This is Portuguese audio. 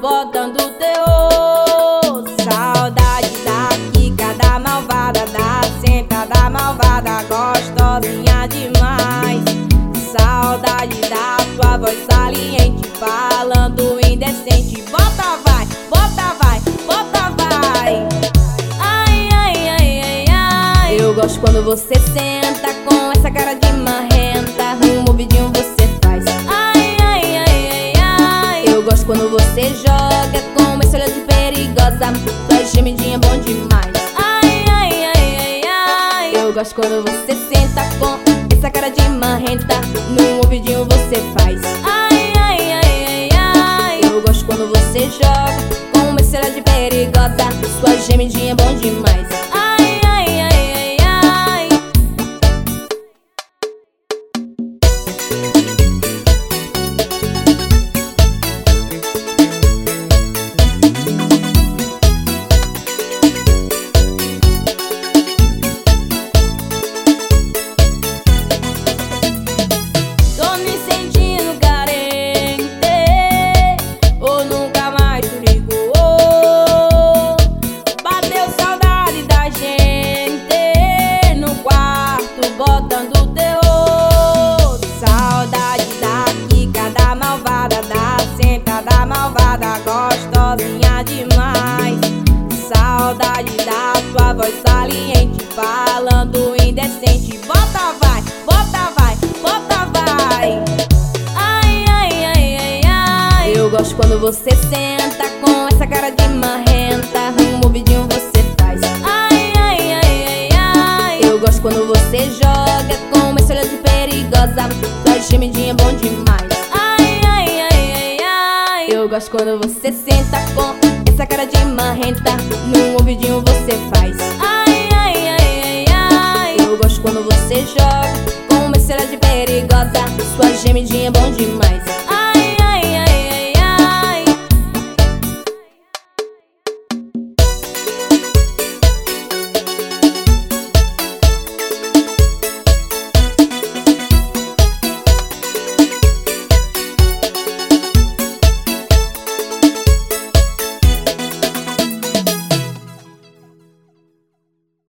botando terror. Saudade da quicada malvada, da sentada malvada, gostosinha demais. Saudade da tua voz saliente, falando indecente. Bota vai, bota vai, bota vai. Ai, ai, ai, ai, ai. Eu gosto quando você senta com essa cara de marrenta, um movidinho você faz. Ai, ai, ai, ai, ai. Eu gosto quando você joga com esse olhar de perigosa, tua gemidinha é bom demais. Ai, ai, ai, ai, ai. Eu gosto quando você senta com essa cara de marrenta, no ouvidinho você faz. Ai, ai, ai, ai, ai. Eu gosto quando você joga com esse olhar de perigosa, sua gemidinha é bom demais. Ai, ai, ai, ai, ai. Tô me sentindo carente, ou nunca mais tu ligou. Bateu saudade da gente no quarto botando terror. Saudade da quicada malvada, da sentada malvada, gostosinha demais. Saudade da tua voz saliente, falando indecente. Bota vai, bota vai, bota vai. Ai, ai, ai, ai, ai. Eu gosto quando você senta com essa cara de marrenta, um movidinho você faz. Ai, ai, ai, ai, ai. Eu gosto quando você joga com esse olhar de perigosa, tua gemidinha é bom demais. Ai, ai, ai, ai, ai. Eu gosto quando você senta com essa cara de marrenta, no ouvidinho você faz. Ai, ai, ai, ai, ai. Eu gosto quando você joga com esse olhar de perigosa, sua gemidinha é bom demais.